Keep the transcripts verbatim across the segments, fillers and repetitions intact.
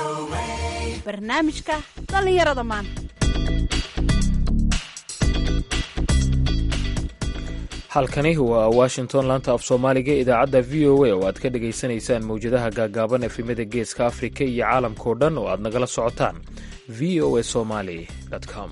barnaamijka dhallinyarada maanta. halkani waa washington, laanta af soomaaliga idaacadda v o a oo aad ka dhegaysanaysaan mawjadaha gaagaaban efemada geeska afrika iyo caalamkao dhan oo aad nagala socotaan v o a somali com.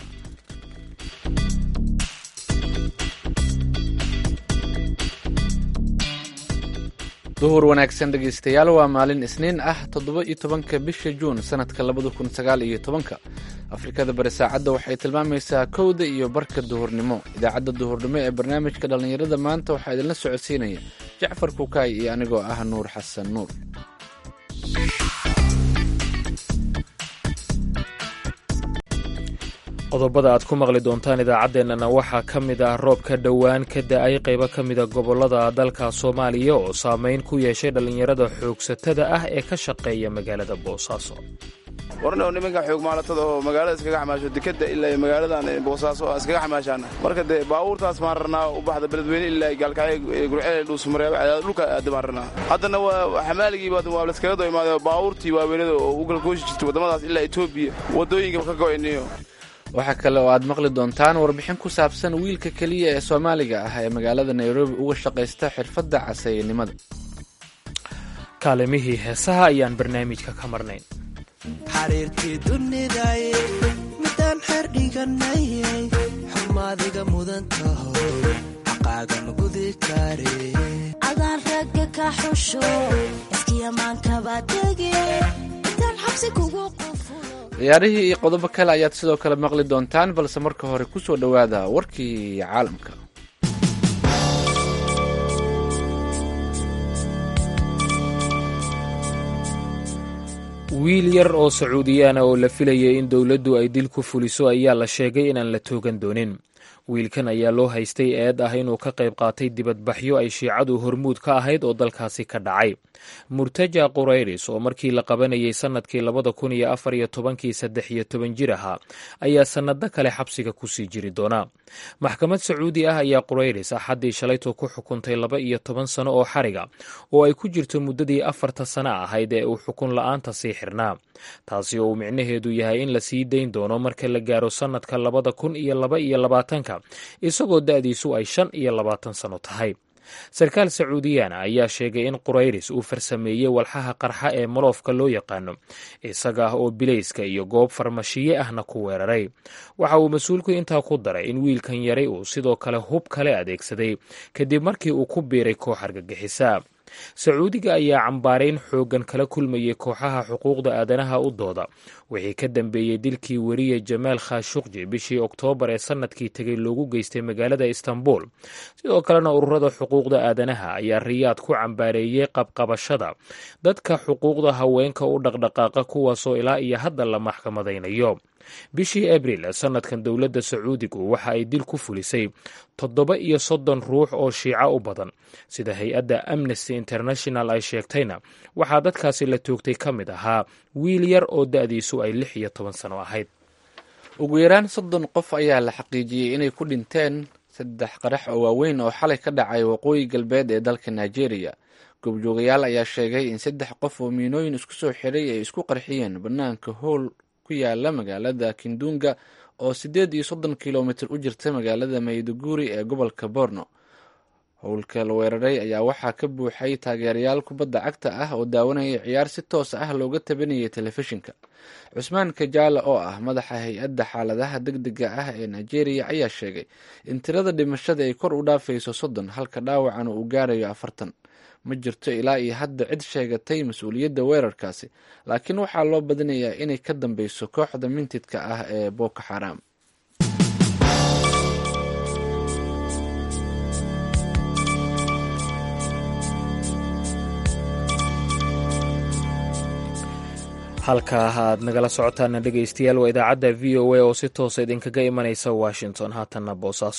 duhur wanaagsan dhegaystayaal, waa maalin isniin ah toddoba iyo tobanka bisha juun sanadka labada kun sagaal iyo tobanka. afrikada bari saacadda waxay tilmaamaysaa kowda iyo barka duhurnimo. idaacadda duhurnimo ee barnaamijka dhallinyarada maanta waxaa idinla socodsiinaya jacfar kukaay iyo anigoo ah nuur xasan nuur. qodobada aad ku maqli doontaan idaacaddeenana waxaa ka mid ah roob ka dhowaan ka da-ay qaybo ka mida gobollada dalka soomaaliya oo saameyn ku yeeshay dhallinyarada xoogsatada ah ee ka shaqeeya magaalada boosaaso. warna oo nimanka xoog maalatada oo magaalada iskaga xamaasho dekadda ilaa magaaladan boosaaso oo iskaga xamaashaan marka dee baabuurtaas maan rabnaa u baxda beledweyne ilaa gaalkacyo gurceel dhuusmareeb dhulka aadamaan rabnaa. haddana waa xamaaligiiba waa la iskaga doo imaaday baabuurtii waaweynada oo u galgooshi jirtay waddamadaas ilaa etoobiya waddooyinka ka go'ayniyo. waxaa kale oo aad maqli doontaan warbixin ku saabsan wiilka keliya ee soomaaliga ah ee magaalada nairobi uga shaqaysta xirfadda casaynimada. kaalimihii heesaha ayaan barnaamijka ka marnayn. xariirkii duniday midaan xerdhiganayay xumaadiga mudan taho xaqaagan gudi kare adaan ragga ka xusho iskiyamaankabadege intaan xabsi kugu qufulo. ciyaarihii iyo qodobo kale ayaad sidoo kale maqli doontaan, balse marka hore ku soo dhowaada warkii caalamka. wiil yar oo sacuudiyaana oo la filayay in dowladdu ay dil ku fuliso ayaa la sheegay inaan la toogan doonin. wiilkan ayaa loo haystay eed ah inuu ka qayb qaatay dibadbaxyo ay shiicadu hormuud ka ahayd oo dalkaasi ka dhacay. murtaja qurayris oo markii la qabanayay sannadkii labada kun iyo afar iyo tobankii saddex iyo toban jir ahaa ayaa sannado kale xabsiga kusii jiri doona. maxkamad sacuudi ah ayaa qurayris axaddii shalayto ku xukuntay laba iyo toban sano oo xariga oo ay ku jirto muddadii afarta sano ahayd ee uu xukun la-aanta sii xirnaa, taasi oo uu micnaheedu yahay in la sii dayn doono marka la gaaro sannadka labada kun iyo laba iyo labaatanka isagoo da-diisu ay shan iyo labaatan sano tahay. sarkaal sacuudiyaan ayaa sheegay in qurayris uu farsameeyey walxaha qarxa ee maloofka loo yaqaano, isaga ah oo bilayska iyo goob farmashiye ahna ku weeraray. waxa uu mas-uulku intaa ku daray in wiilkan yaray uu sidoo kale hub kale adeegsaday kadib markii uu ku biiray koox argagixisa. sacuudiga ayaa cambaarayn xooggan kala kulmayay kooxaha xuquuqda aadanaha u dooda wixii ka dambeeyey dilkii weriye jamaal khashuqji bishii oktoobar ee sannadkii tegay loogu geystay magaalada istanbul. sidoo kalena ururada xuquuqda aadanaha ayaa riyaad ku cambaareeyey qabqabashada dadka xuquuqda haweenka u dhaqdhaqaaqa kuwaasoo ilaa iyo hadda la maxkamadaynayo. bishii abriil sannadkan dowladda sacuudigu waxa ay dil ku fulisay toddoba iyo soddon ruux oo shiico u badan. sida hay-adda amnesty international ay sheegtayna waxaa dadkaasi la toogtay ka mid ahaa wiil yar oo da-diisu ay lix iyo toban sano ahayd. ugu yaraan soddon qof ayaa la xaqiijiyey inay ku dhinteen saddex qarax oo waaweyn oo xalay ka dhacay waqooyi galbeed ee dalka nigeria. goobjoogayaal ayaa sheegay in saddex qof oo miinooyin isku soo xiray ay isku qarxiyeen bannaanka howl ku yaala magaalada kindunga oo siddeed iyo soddon kilomitir u jirta magaalada mayduguri ee gobolka borno. howlka la weeraray ayaa waxaa ka buuxay taageerayaal kubadda cagta ah oo daawanaya ciyaar si toos ah looga tabanayay telefishinka. cusmaan kajaala oo ah madaxa hay-adda xaaladaha degdega ah ee nigeria ayaa sheegay in tirada dhimashada ay kor u dhaafayso soddon halka dhaawacana uu gaarayo afartan. ma jirto ilaa iyo hadda cid sheegatay mas-uuliyadda weerarkaasi, laakiin waxaa loo badinayaa inay ka dambeyso kooxda mintidka ah ee boko xaram. halka aad nagala socotaana dhegaystayaal waa idaacadda v o a oo si toosa idinkaga imanaysa washington. haatanna boosaaso.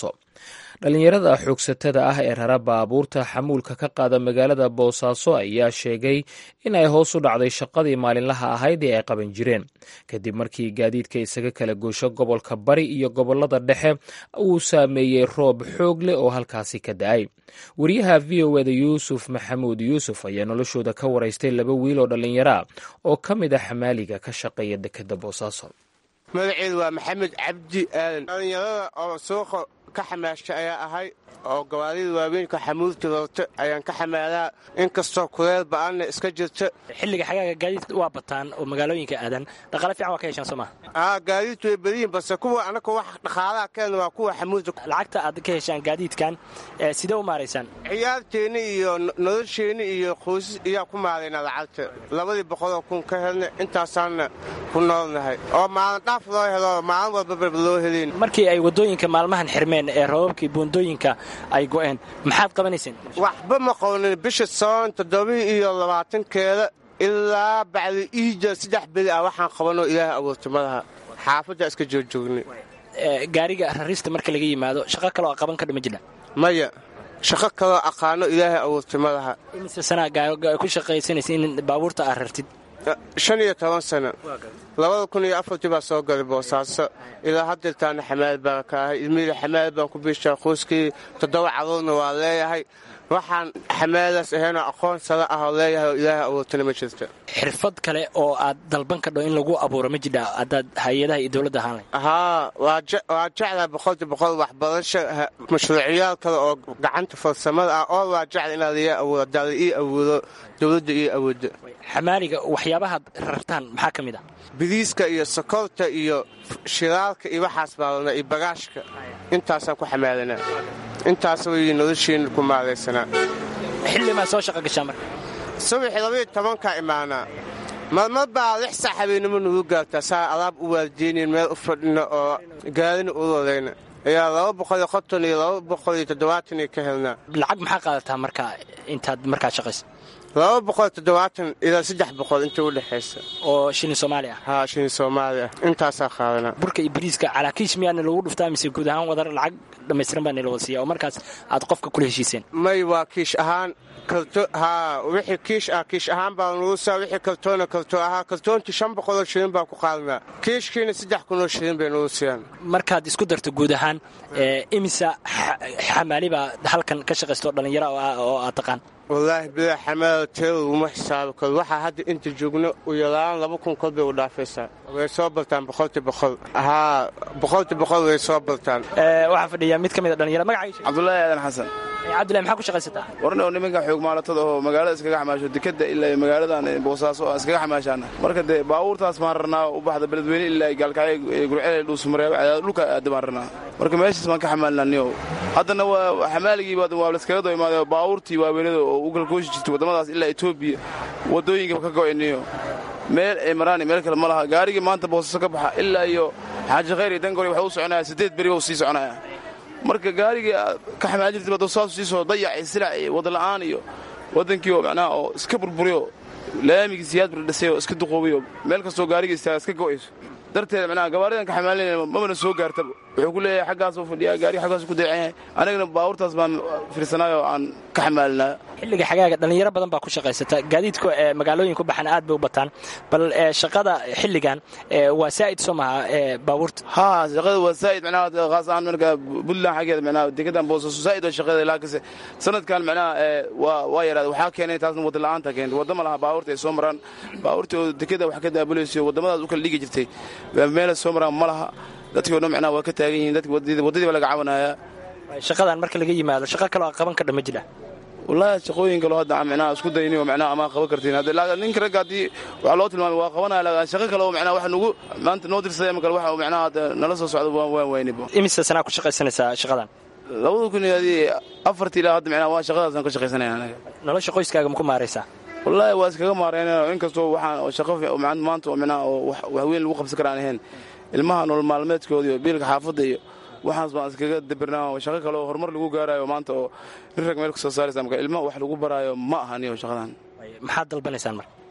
dhallinyarada xoogsatada ah ee rara baabuurta xamuulka ka qaada magaalada boosaaso ayaa sheegay in ay hoos u dhacday shaqadii maalinlaha ahayd ee ay qaban jireen kadib markii gaadiidka isaga kala goosho gobolka bari iyo gobolada dhexe uu saameeyey roob xoog leh oo halkaasi ka da-ay wariyaha v o eda yuusuf maxamuud yuusuf ayaa noloshooda ka waraystay laba wiil oo dhallinyaro ah oo ka mid a xamaaliga ka shaqeeya dekeda boosaaso. magaceedu waa maxamed cabdi aadan. dhallinyarada oo suuqa ka xamaasha ayaa ahay oo gawaarida waaweynka xamuulta roorta ayaan ka xamaalaa inkastoo kuleel ba-aanna iska jirta. xilliga xagaaga gaadiidka waa bataan oo magaalooyinka aadan dhaqaale fiican waa ka heshaan soo maha? aa gaadiidtu way badiyin balse kuwa anaka wax dhaqaalaha keena waa kuwa xamuulta. lacagta aad ka heshaan gaadiidkan sidee u maaraysaan? ciyaarteenna iyo nolosheenna iyo qoysas iyaa ku maaraynaa lacagta labadii boqoloo kun ka helna intaasaanna ku noolnahay oo maalin dhaaf loo helo maalin walbaba loo helin. markii ay waddooyinka maalmahan xirmeen ee roobabkii buundooyinka ay go'een maxaad qabanayseen? waxba ma qownin bisha soon toddobii iyo labaatankeeda ilaa bacdi iija saddex beli ah waxaan qabanoo ilaahay abuurta madaha xaafadda iska joojoognay. gaariga rarista marka laga yimaado shaqo kaloo a qaban kadha ma jira? maya shaqo kaloo aqaano ilaahay abuurta madaha. imise sanaa ku shaqaysanaysa in baabuurta aad rartid? shan iyo toban sano labada kun iyo afartii baa soo galay boosaaso ilaa haddeertaana xamaal baan ka ahay ilmihii xamaal baan ku biishaa qoyskii toddoba caruurna waa leeyahay waxaan xamaalaas ahaynoo aqoon sala ah oo leeyahay oo ilaahay abuurtana ma jirta. xirfad kale oo aad dalban kadho in lagu abuuro ma jidha haddaad hay-adaha iyo dowladda ahaan lahayd? haa waa jeclaa boqolki boqol waxbarasho mashruuciyaal kale oo gacanta farsamada ah oo waa jecla inaad iga abuuro haddaad ii abuuro dowladda ii awoodda. xamaaliga waxyaabahaad rartaan maxaa ka mid ah? biriiska iyo sokorta iyo shiraalka iyo waxaas baalana iyo bagaashka intaasaan ku xamaalanaa intaas way nolosheenna ku maaraysanaa. xillimaa soo shaqa gashaa marka? subaxii labaiyo tobankaa imaanaa marmar baa lix saac habeenimo nagu gaartaa saa alaab u waaldeynayn meel u fadhina oo gaarina u rolayna ayaa laba boqol iyo konton iyo laba boqol iyo toddobaatan ka helnaa. lacag maxaa qaadataa markaa intaad markaa shaqaysa? laba boqol toddobaatan ilaa saddex boqol inta u dhexaysa. oo shilin soomaali ah? haa shilin soomaali ah intaasaa qaadanaa. burka iyo bariiska calaakiish miyaana lagu dhuftaa mise guud ahaan wadar lacag dhammaystiran baa naloo siiya oo markaas aad qofka kula heshiiseen? may waa kiish ahaan karto haa wixii kiish ah kiish ahaan baa nagu saa wixii kartoona karto ahaa kartoontii shan boqoloo shilin baan ku qaadanaa kiishkiina saddex kunoo shilin bay nagu siiyaan. markaad isku darto guud ahaan imisa xamaali baa halkan ka shaqaysta oo dhallinyaro oo aad taqaan? wallaahi bilaa xamaala teeda laguma xisaabi karo waxaa hadda inta joogno u yalaan laba kun kol bay u dhaafaysaa way soo bartaan boqolti boqol haa boqolti boqol way soo bartaan. waxaa fadhiya mid ka mid a dhallinyaro magaciisa? cabdullaahi aadan xasan. cabdullahi maxaa ku shaqaysataa? warna oo nimanka xoog maalatada oo magaalada iskaga xamaasho dekeda ilaa magaaladan boosaaso aan iskaga xamaashaana marka dee baabuurtaas maan rarnaa u baxda beledweyne ilaa gaalkacyo gurceel dhuusmareeb dhulka aadamaan rarnaa marka meeshaas baan ka xamaalnaa niyow haddana waa xamaaligii waa laskaga doo imaadee baabuurtii waaweynada oo u galkooshi jirtay waddamadaas ilaa etoobiya waddooyinka ka go'ayniyo meel ay maraani meel kale ma laha gaarigii maanta boosaaso ka baxa ilaa iyo xaaji khayr iyo dangore waxuu u soconaya siddeed beri buu sii soconaya marka gaarigii ka xamaal jirtay baa saasu sii soo dayacay silac iyo wadala'aan iyo waddankii oo macnaha oo iska burburiyo laamigii siyaad bardhisay oo iska duqoobiyo meel kastoo gaarigii istaaga iska go'ayso darteeda macnaha gawaaridan ka xamaalinayna mamana soo gaartaba wuxuu ku leeyahay xaggaasuu fadhiyaa gaariga xaggaasu ku dayacan yahay anagana baabuurtaas baan fiirsanaay oo aan ka xamaalinaa. xilliga xagaaga dhallinyaro badan baa ku shaqaysata gaadiidka ee magaalooyin ku baxan aad bay u bataan bal shaqada xilligan waa saa'id soo maha baabuurta? haa shaqada waa saa'id macnaha khaas ahaan marka buntland xaggeeda macnaha dekedan boosaaso saa'id waa shaqada laakiinse sanadkan macnaha waa waa yaraada waxaa keenay taasna wadda la'aanta keentay wadda ma laha baabuurta ay soo maraan baabuurtii oo dekeda wax ka daabulayso waddamadaas u kala dhigi jirtay meela soo maraan ma laha dadkii o dhan macnaha waa ka taagan yihiin dadki waddadii baa laga cabanayaa. shaqadan marka laga yimaado shaqo kaloo qaban kadha ma jira? wallaahi shaqooyin kaloo hadda macnaha isku dayni oo macnaha ama qaban kartiin hadda ninka ragga haddii waxa loo tilmaamay waa qabanaya laakiin shaqo kale oo macnaha wax nagu maanta noo dirsaday ama kale waxa macnaha nala soo socdo waan waynibo. imise sanaa ku shaqaysanaysaa shaqadan? labada kun iyo afartii ilaa hadda macnaha waa shaqadaasaan ka shaqaysanaya anaga. nolosha qoyskaaga ma ku maaraysaa? wallaahi waa iskaga maarayna inkastoo waxaan shaqo maanta oo macnaha oo wax weyn lagu qabsan karaan ahayn ilmaha nolol maalmeedkooda iyo biilka xaafadda iyo waxaas baan iskaga dabirnaa shaqo kale oo horumar lagu gaarayo maanta oo nin rag meel ka soo saaraysa marka ilmaha wax lagu baraayo ma ahaniyo shaqadan. maxaad dalbanaysaan marka?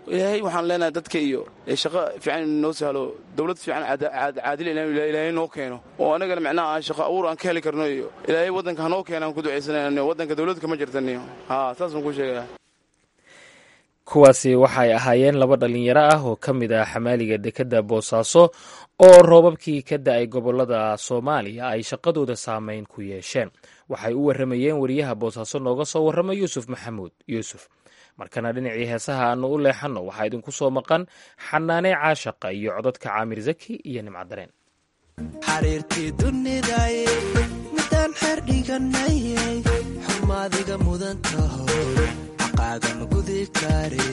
ilaahay waxaan leenahay dadka iyo shaqo fiican noo sahlo dawlad fiican caadil ilaahay noo keeno oo anagana macnaha aan shaqo abuur aan ka heli karno iyo ilaahay waddanka hanoo keenaan ku ducaysanayno waddanka dawladda kama jirtaniyo haa saasaan ku sheegayaa kuwaasi waxay ahaayeen laba dhallinyaro ah oo ka mid ah xamaaliga dekedda boosaaso oo roobabkii ka da'ay gobollada soomaaliya ay shaqadooda saamayn ku yeesheen waxay u warramayeen wariyaha boosaaso nooga soo warrama yuusuf maxamuud yuusuf markana dhinacii heesaha aanu u leexanno waxaa idinku soo maqan xanaanee caashaqa iyo codadka caamir zaki iyo nimcadareen xariirtii dunidaye midaan xeer dhiganayay xumaadiga mudan taho xaqaagan gudi kare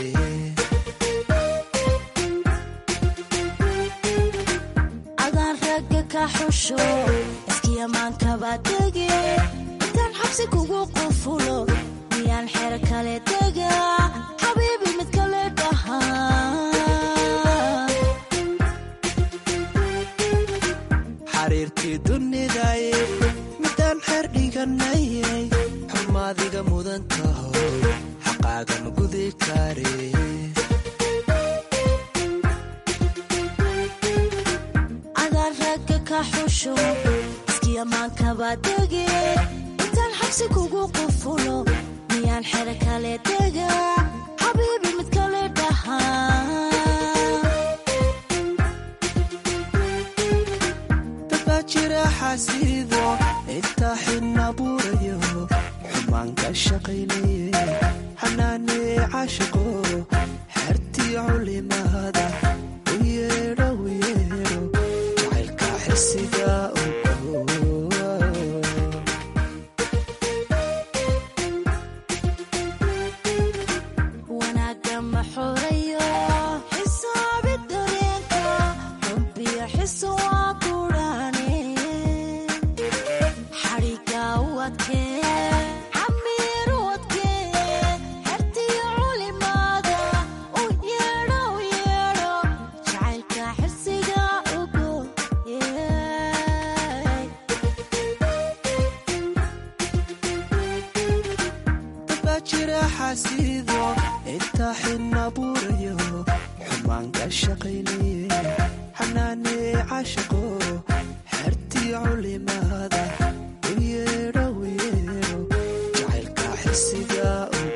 adaan ragga ka xusho iskiyamaankaba dege intaan xabsi kugu qufulo miyaan xeer kale dega xabiibi mid kale dhahaa xariirtii dunidaye midaan xeer dhiganayay xumaadiga mudan taho xaqaagan gudi kare adaan ragga ka xusho iskiyamaankaba dege intaan xabsi kugu qufulo miyaan xeer kale dega xabiibi mid kale dhahaa jira xasiido inta xidna buurayo xumaanka shaqaynaye xanaanee caashiqo xertii culimada u yeedho u yeedho jacaylka xisiga wanaaga maxorayo xisaabi dareenka xubbiyo xiso waa kudhaan xasiido inta xidna buurayo xumaanka shaqaynaye xanaanee caashiqo xertii culimada u yeedho u yeedho jacaylka xisiga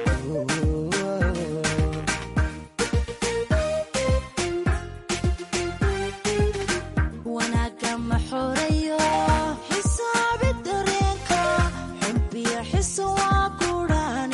wanaaga maxorayo xisaabi dareenka xubbiyo xiso waa kudhaan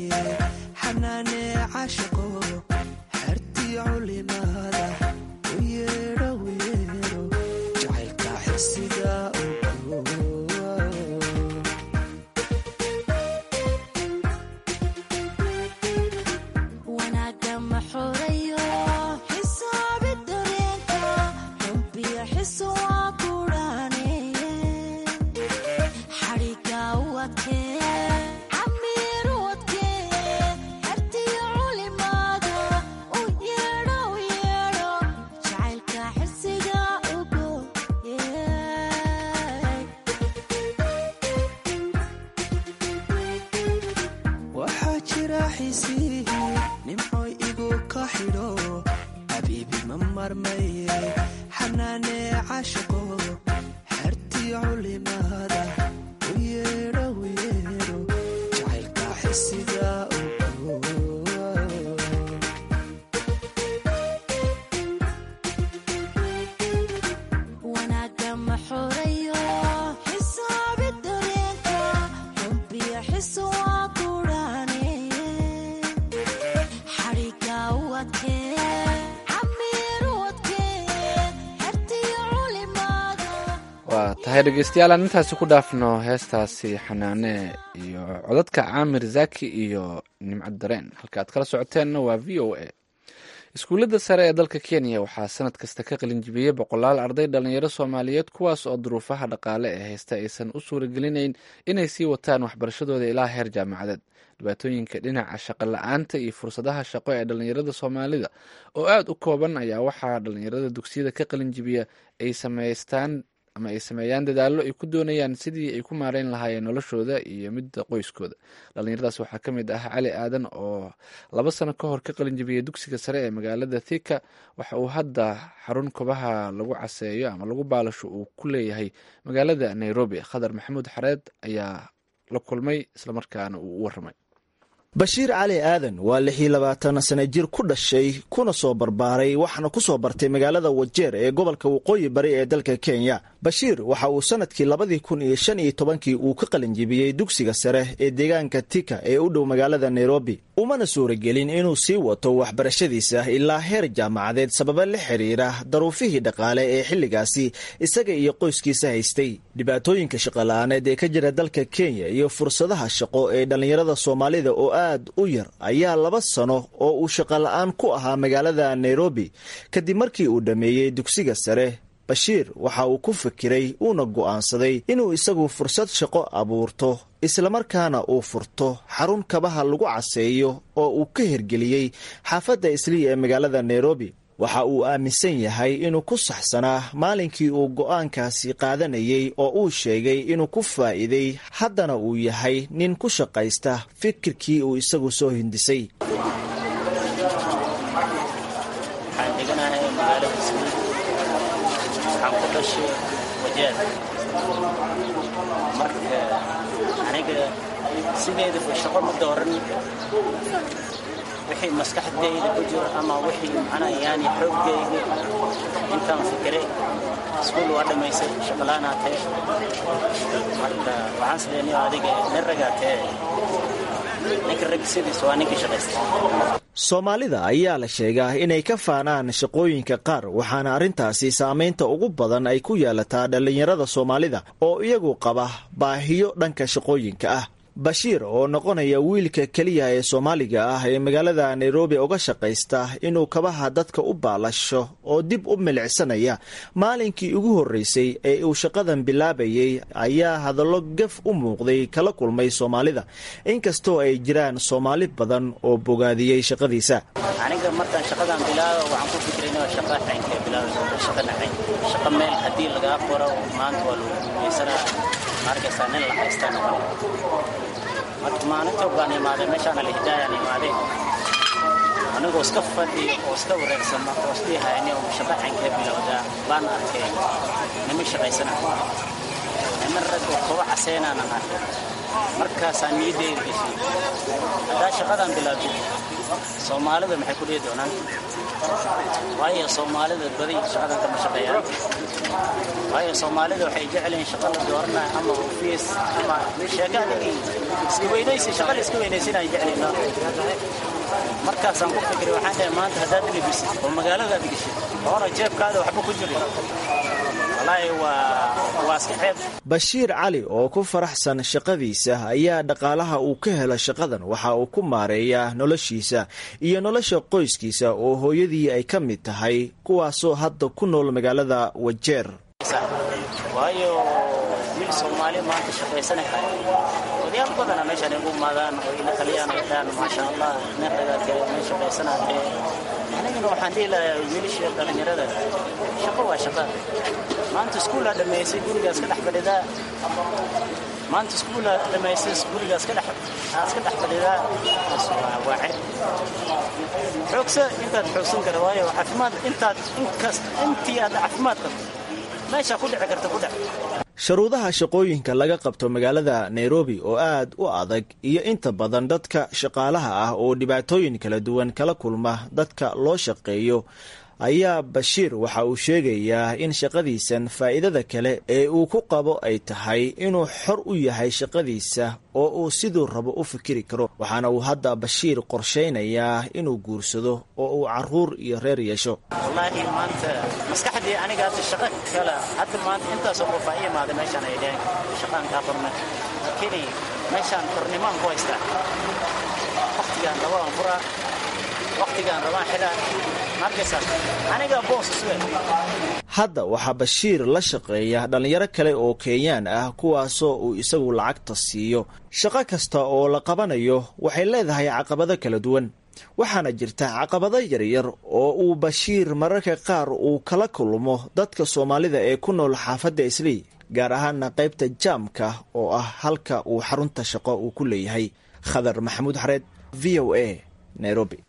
xanaanee caashiqo xertii culimada u yeedho yeedho jacaylka xisiga wanaaga ma xoreeyo xisaabi dareenka xubbiya xiso waa kudhaane xadhiga u adkee camiir u adkee hartiyo culimaada u yeedho u yeedho jacaylka xisiga ugo waxaa jira xisihi nimcoy igu ka xidho xabiibi ma marmaye xanaanee cashaqo xertiyo culimaada u yeedho u yeedho jacaylka xisiga wanaaga ma xoreeyo xisaabi dareenka xubbiya xiso waa kudhaane xadhiga u adkee camiir u adkee hartiyo culimaada waa tahay dhegeystayaal aan intaasi ku dhaafno heestaasi xanaane iyo codadka caamir zaki iyo nimcad dareen halka aad kala socoteenna waa v o a iskuullada sare ee dalka kenya waxaa sanad kasta ka qalinjibiyey boqolaal arday dhalinyaro soomaaliyeed kuwaas oo duruufaha dhaqaale ee haysta aysan u suuragelinayn inay sii wataan waxbarashadooda ilaa heer jaamacadeed dhibaatooyinka dhinaca shaqo la-aanta iyo fursadaha shaqo ee dhalinyarada soomaalida oo aada u kooban ayaa waxaa dhalinyarada dugsiyada ka qalinjibiya ay samaystaan ama ay sameeyaan dadaallo ay ku doonayaan sidii ay ku maareyn lahaayeen noloshooda iyo midda qoyskooda dhalinyaradaas waxaa ka mid ah cali aadan oo laba sano ka hor ka qalinjibiyey dugsiga sare ee magaalada thika waxa uu hadda xarun kobaha lagu caseeyo ama lagu baalasho uu ku leeyahay magaalada nairobi khadar maxamuud xareed ayaa la kulmay islamarkaana uu u waramay bashiir cali aadan waa lix iyo labaatan sana jir ku dhashay kuna soo barbaaray waxaana ku soo bartay magaalada wajeer ee gobolka waqooyi bari ee dalka kenya bashiir waxa uu sanadkii labadii kun iyo shan iyo tobankii uu ka qalinjibiyey dugsiga sare ee deegaanka tika ee u dhow magaalada nairobi umana suuragelin inuu sii wato waxbarashadiisa ilaa heer jaamacadeed sababa la xiriira daruufihii dhaqaale ee xilligaasi isaga iyo qoyskiisa haystay dhibaatooyinka shaqola'aaneed ee ka jira dalka kenya iyo fursadaha shaqo ee dhallinyarada soomaalida oo aad u yar ayaa laba sano oo uu shaqola'aan ku ahaa magaalada nairobi kadib markii uu dhammeeyey dugsiga sare bashiir waxa uu ku fikiray uuna go'aansaday inuu isagu fursad shaqo abuurto islamarkaana uu furto xarun kabaha lagu caseeyo oo uu ka hirgeliyey xaafadda islii ee magaalada nairobi waxa uu aaminsan yahay inuu ku saxsanaa maalinkii uu go'aankaasi qaadanayey oo uu sheegay inuu ku faa'iiday haddana uu yahay nin ku shaqaysta fikirkii uu isagu soo hindisay wixii maskaxdayda ku jiro ama wixii macnaha yaani xoogayga intaan fikiray iskuul waa dhamaysay shaqalaana tahay marka waxaan sameeyay adiga nin ragaa tahay ninka rag sidiis waa ninka shaqaysta soomaalida ayaa la sheegaa inay ka faanaan shaqooyinka qaar waxaana arrintaasi saamaynta ugu badan ay ku yeelataa dhallinyarada soomaalida oo iyagu qaba baahiyo dhanka shaqooyinka ah bashiir oo noqonaya wiilka keliya ee soomaaliga ah ee magaalada nairobi uga shaqaysta inuu kabaha dadka u baalasho oo dib u milicsanaya maalinkii ugu horreysay ee uu shaqadan bilaabayay ayaa hadallo gaf u muuqday kala kulmay soomaalida inkastoo ay jiraan soomaali badan oo bogaadiyey shaqadiisa aniga markaan shaqadan bilaabo waxaan ku fikiray inaan shaqa xaynka bilaabo shaqa dhaxay shaqa meel haddii laga qoro maanta waa lagu gumaysanaa markaysaa nin la haystaan marka maalinta baan imaaday meeshaan la hidaayaan imaaday anigoo iska fadhiyo oo iska wareegsama oo isdii hayni oo shaqa xaynka bilowdaa baan arkay nima shaqaysana niman rag oo kuwa caseenaan arkay markaasaan niyadeeda gashay haddaa shaqadan bilaabtay soomaalida maxay ku dhihi doonaan waayo soomaalida badi shaqadan kama shaqeeyaan waayo soomaalida waxay jeceliin shaqa la dooranaya ama ofiis ama sheeka adigi iska weynaysi shaqa la iska weynaysinaya jeceliina markaasaan ku fikiray waxaan dhahay maanta haddaad lebisid oo magaaladaad geshid oona jeebkaada waxba ku jirin wallaahi waa waa iska ceeb bashiir cali oo ku faraxsan shaqadiisa ayaa dhaqaalaha uu ka helo shaqadan waxa uu ku maareeyaa noloshiisa iyo nolosha qoyskiisa oo hooyadii ay ka mid tahay kuwaasoo hadda ku nool magaalada Wajeer waayo wiil Soomaali maanta shaqaysanaya odayaal badan meeshaan ugu maadaan oo ila taliyaan ay dhaan maasha Allah naqada kale meesha shaqaysanaya aniguna waxaan dhihi lahaa wiilasha dhalinyarada shaqo waa shaqo maanta iskuulka dhameysay gurigaas ka dhex fadhidaa maanta iskuulka dhameysay gurigaas ka dhex iska dhex fadhidaa waa ceeb xoogsa intaad xoogsan kara waayo caafimaad intaad inkas intii aad caafimaad qabto meesha ku dhici karta ku dhic sharuudaha shaqooyinka laga qabto magaalada Nairobi oo aad u adag iyo inta badan dadka shaqaalaha ah oo dhibaatooyin kala duwan kala kulma dadka loo shaqeeyo ayaa Bashiir waxa uu sheegayaa in shaqadiisan faa'iidada kale ee uu ku qabo ay tahay inuu xor u yahay shaqadiisa oo uu sidoo rabo u fikiri karo waxaana uu hadda Bashiir qorsheynayaa inuu guursado oo uu caruur iyo reer yeesho wallahi maanta maskaxdii aniga hadda shaqo kale hadda maanta intaas oo faa'iido maada meeshan ay leeyahay shaqan ka qorna kini meeshan qornimaan ku haysta waqtigan laba anfura waqtigan laba xilaa hadda waxaa Bashiir la shaqeeya dhalinyaro kale oo Kenyaan ah kuwaasoo uu isagu lacagta siiyo shaqo kasta oo la qabanayo waxay leedahay caqabado kala duwan waxaana jirta caqabado yaryar oo uu Bashiir mararka qaar uu kala kulmo dadka Soomaalida ee ku nool xaafadda Islii gaar ahaan qaybta jaamka oo ah halka uu xarunta shaqo uu ku leeyahay Khadar Maxamuud Xareed V O A Nairobi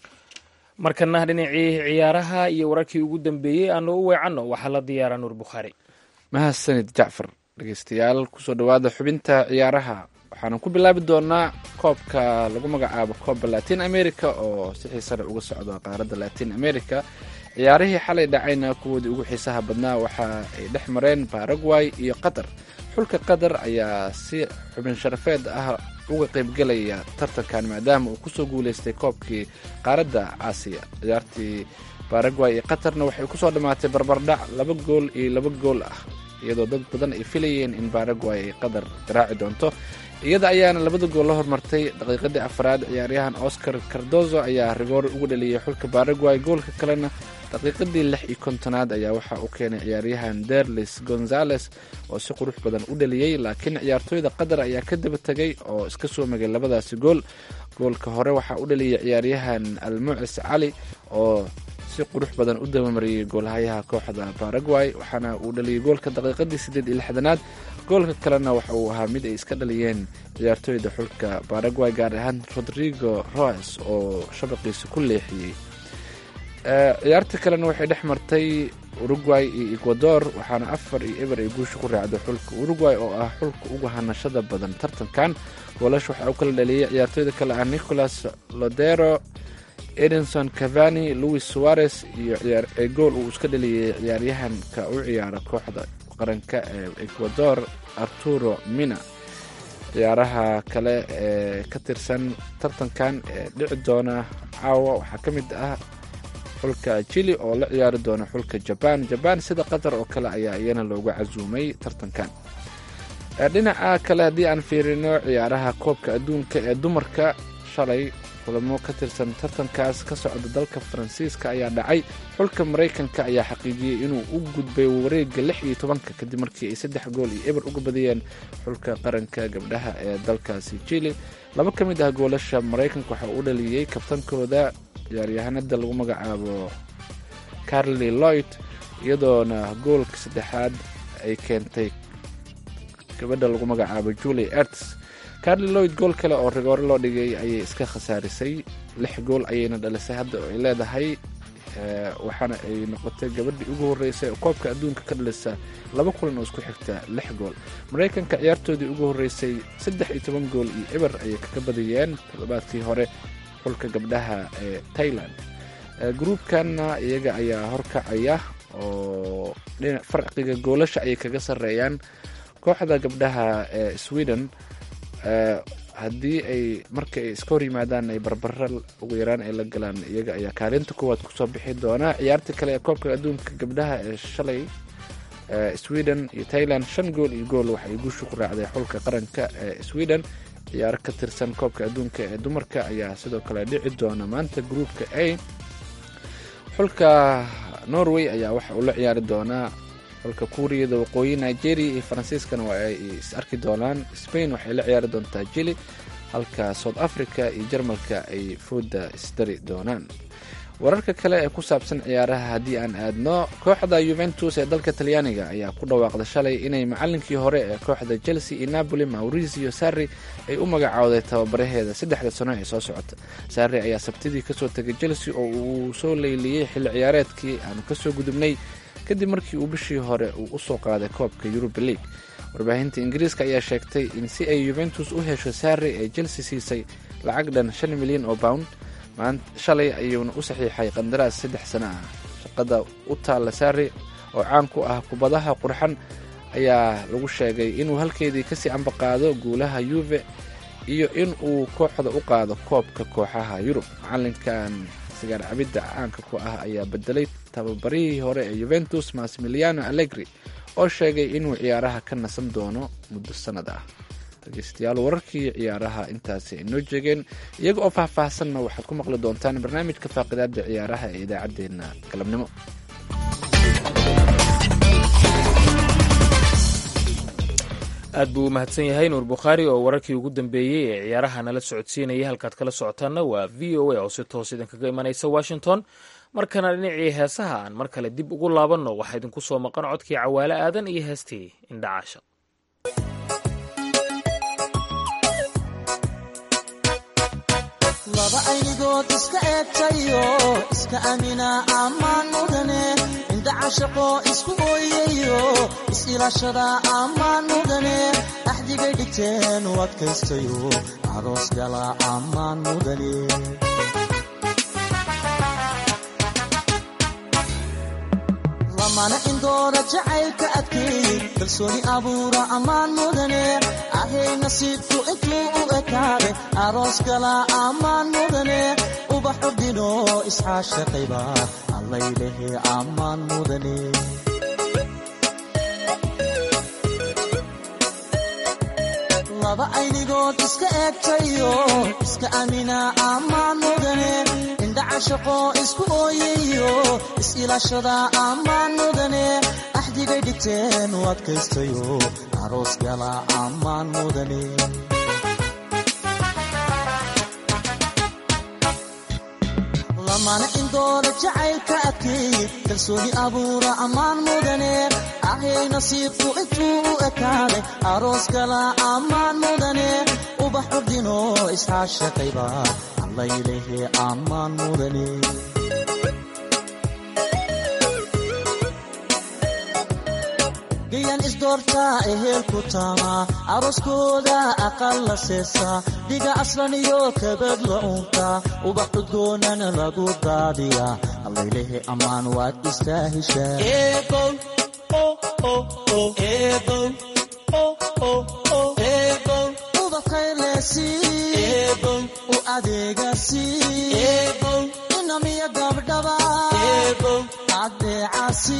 markana dhinacii ciyaaraha iyo wararkii ugu dambeeyey aanu u weecanno waxaa la diyaaraa Nuur Bukhaari mahadsanid Jacfar dhegeystayaal kusoo dhawaada xubinta ciyaaraha waxaanu ku bilaabi doonaa koobka lagu magacaabo koobka Latin America oo si xiiso leh uga socda qaaradda Latin America ciyaarihii xalay dhacayna kuwoodii ugu xiisaha badnaa waxa ay dhex mareen Paraguay iyo Qatar xulka Qatar ayaa si xubin sharafeed ah uga qaybgalaya tartankan maadaama uu kusoo guuleystay koobkii qaaradda Aasiya ciyaartii Paraguay iyo Qatarna waxay kusoo dhamaatay barbardhac laba gool iyo laba gool ah iyadoo dad badan ay filayeen in Paraguay ay Qatar garaaci doonto iyada ayaana labada gool la hormartay daqiiqadii afraad ciyaaryahan Oscar Cardozo ayaa rigoor ugu dhaliyay xulka Paraguay goolka kalena daqiiqadii lix iyo kontonaad ayaa waxa uu keenay ciyaaryahan Derlis Gonzalez oo si qurux badan u dhaliyay laakiin ciyaartooyda Qatar ayaa ka daba tagay oo iska soo magay labadaasi gool goolka hore waxa uu dhaliyay ciyaaryahan Almucis Ali oo si qurux badan u dabamariyay goolhayaha kooxda Paraguay waxaana uu dhaliyay goolka daqiiqadii siddeed iyo lixdanaad goolka kalena waxa uu ahaa mid ay iska dhaliyeen ciyaartooyda xulka Paraguay gaar ahaan Rodrigo Roas oo shabaqiisa ku leexiyay ciyaarta kalena waxay dhex martay Uruguay iyo Ecuador waxaana afar iyo eber ay guusha ku raacday xulka Uruguay oo ah xulka ugu hanashada badan tartankan goolash waxa uu kala dhaliyay ciyaartooyda kale ah Nicolas Lodero Edinson Cavani Luis Suarez iyo ciyaar ee gool uu iska dhaliyay ciyaaryahanka u ciyaara kooxda qaranka ee Ecuador Arturo Mina ciyaaraha kale ee ka tirsan tartankan ee dhici doona caawa waxaa ka mid ah xulka Chile oo la ciyaari doona xulka Japan Japan sida Qatar oo kale ayaa iyana loogu casuumay tartankan dhinaca kale haddii aan fiirino ciyaaraha koobka adduunka ee dumarka shalay kulamo ka tirsan tartankaas ka socda dalka Faransiiska ayaa dhacay xulka Mareykanka ayaa xaqiijiyay inuu u gudbay wareegga lix iyo tobanka kadib markii ay saddex gool iyo eber uga badiyeen xulka qaranka gabdhaha ee dalkaasi Chile laba ka mid ah goolasha Mareykanka waxa uu dhaliyay kabtankooda ciyaaryahanada lagu magacaabo Carly Lloyd iyadoona goolka saddexaad ay keentay gabadha lagu magacaabo Julie Ertz Carly Lloyd gool kale oo rigoor loo dhigay ayay iska khasaarisay lix gool ayayna dhalisay hadda oo ay leedahay waxaana ay noqotay gabadhii ugu horeysay oo koobka adduunka ka dhalisa laba kulan oo isku xigta lix gool Mareykanka ciyaartoodii ugu horeysay saddex iyo toban gool iyo eber ayay kaga badiyeen toddobaadkii hore xulka gabdhaha ee Thailand. Gruubkanna iyaga ayaa horkacaya oo farqiga goolasha ay kaga sarreeyaan kooxda gabdhaha ee Sweden. Haddii ay marka ay iska hor yimaadaan ay barbara ugu yaraan ay la galaan, iyaga ayaa kaalinta koowaad kusoo bixi doona. ciyaarta kale ee koobka adduunka gabdhaha ee shalay Sweden iyo Thailand shan gool iyo gool waxay guusha ku raacday xulka qaranka ee Sweden. ciyaar ka tirsan koobka adduunka ee dumarka ayaa sidoo kale dhici doona maanta. gruupka A xulka Norway ayaa waxa uu la ciyaari doonaa xulka Kuuriyada Waqooyi. Nigeria iyo Faransiiskana waa ay is arki doonaan. Spain waxay la ciyaari doontaa Chile, halka South Africa iyo Jarmalka ay fooda isdari doonaan. wararka kale ee ku saabsan ciyaaraha haddii aan aadno, kooxda Juventus ee dalka Talyaaniga ayaa ku dhawaaqday shalay inay macallinkii hore ee kooxda Chelsea iyo Napoli Maurizio Sarri ay u magacaawday tababaraheeda saddexda sano ee soo socota. Sarri ayaa sabtidii kasoo tegay Chelsea oo uu soo leyliyey xilli ciyaareedkii aanu kasoo gudubnay kadib markii uu bishii hore uu usoo qaaday koobka Europa League. warbaahinta Ingiriiska ayaa sheegtay in si ay Juventus u hesho Sarri ay Chelsea siisay lacag dhan shan milyan oo pound. shalay ayuuna u saxiixay qandaraas saddex sano ah. shaqada u taalla Sarri oo caan ku ah kubadaha qurxan ayaa lagu sheegay inuu halkeedii kasii ambaqaado guulaha Juve iyo in uu kooxda u qaado koobka kooxaha Yurub. macalinkan sigaar cabidda caanka ku ah ayaa bedelay tababarihii hore ee Juventus Massimiliano Allegri oo sheegay inuu ciyaaraha ka nasan doono muddo sanad ah. dhegeystayaal, wararkii ciyaaraha intaasi ay noo jeegeen, iyaga oo faahfaahsanna waxaad ku maqli doontaan barnaamijka faaqidaada ciyaaraha ee idaacaddeenna galabnimo. aad buu u mahadsan yahay nuur bukhaari oo wararkii ugu dambeeyey ee ciyaaraha nala socodsiinayay. halkaad kala socotaanna waa v o a oo si toos idinkaga imanaysa Washington. markana dhinacii heesaha aan mar kale dib ugu laabanno, waxaa idinku soo maqan codkii Cawaale Aadan iyo heestii Indhacaasha. laba aynigood iska eegtayo iska amina ammaan mudane, indhacashaqo isku ooyayo is-ilaashada ammaan mudane, axdigay dhigteen u adkaystayo aroos gala ammaan mudane. lamana indoora jacaylka adkeey kalsooni abuura ammaan mudane, ahay nasiibku intuu u ekaade aroos gala ammaan mudane, ubaxu dhino isxaashaqayba allaylehe ammaan mudane. laba aynigood iska eegtayo iska amina ammaan mudane, indhacashaqo isku ooyayo is-ilaashada ammaan mudane, axdigay dhigteen u adkaystayo aroos gala ammaan mudane. lamana indoora jacaylka adkeey kalsooni abuura ammaan mudane, ahay nasiibku intuu u ekaade aroos gala ammaan mudane, ubax ordino isxaashaqayba allaylehe ammaan mudane. gayan isdoortaa ehelku taama arooskooda aqal la seesa, dhiga aslan iyo kabad la unka, ubax udgoonana lagu daadiya allaylehe ammaan waad istaaheshaa. ubadkaylesi u adeegasi inamiya gabdhaba adeecasi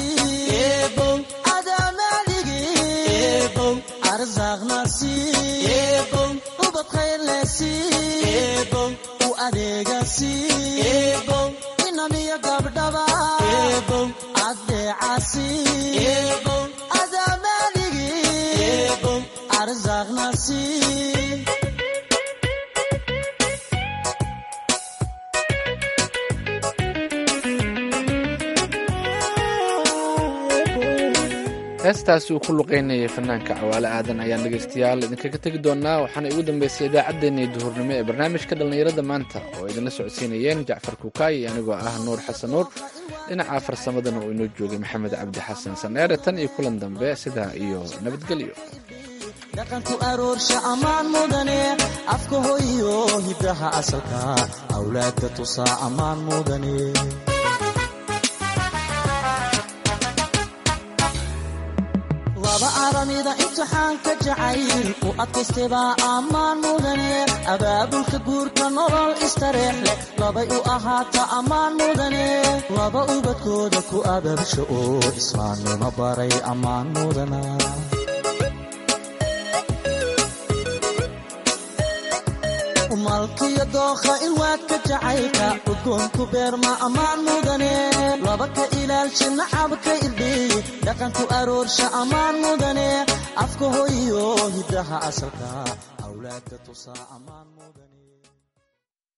arzaqnasi ubadkaylesi u adeegasi inamiya gabdhaba adeecasi adamaligi arzaqnasi. heestaasi uu ku luqeynayay fanaanka Cawaale Aadan ayaan dhegaystayaal idinkaga tegi doonaa. waxaana igu dambeysay idaacaddeenii duhurnimo ee barnaamijka dhallinyarada maanta oo idinla socodsiinayeen Jacfar Kukaay anigoo ah Nuur Xasan Nuur. dhinaca farsamadana uu inoo joogay Maxamed Cabdi Xasan Saneere. tan iyo kulan dambe sidaa iyo nabadgelyo. dhaqanku aroorsha ammaan mudane afka hooyo hiddaha asalka awlaadda tusaa ammaan mudane laba aramida imtixaanka jacayl u adkaystebaa ammaan mudane abaabulka guurka nolol istareex leh labay u ahaata ammaan mudane laba ubadkooda ku abaabsho oo islaamnimo baray ammaan mudana malkiyo dookha ilwaadka jacaylka udgoonku beerma ammaan mudane laba ka ilaalsha nacabka irdheeye dhaqanku aroorsha ammaan mudane afka hooyo hiddaha asalka awlaadda tusaa ammaan mudane